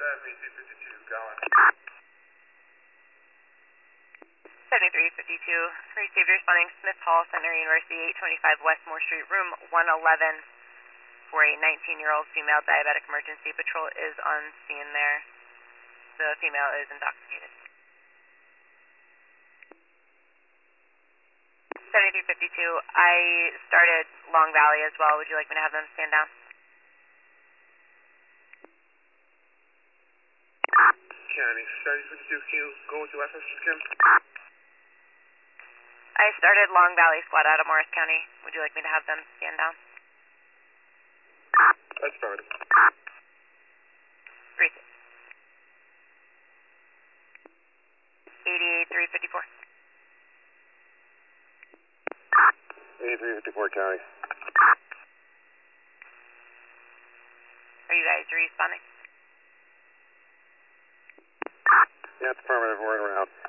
7252 going. 7352. Received responding Smith Hall Center University 825 Westmore Street, room 111 for a 19-year-old female diabetic emergency. Patrol is on scene there. The female is intoxicated. 7352. I started Long Valley as well. Would you like me to have them stand down? County 7352, can you go with your last message, Kim? I started Long Valley Squad out of Morris County. Would you like me to have them stand down? That's affirmative. 36. 88354. 8354 County. Are you guys responding? Yeah, it's affirmative. We're in route.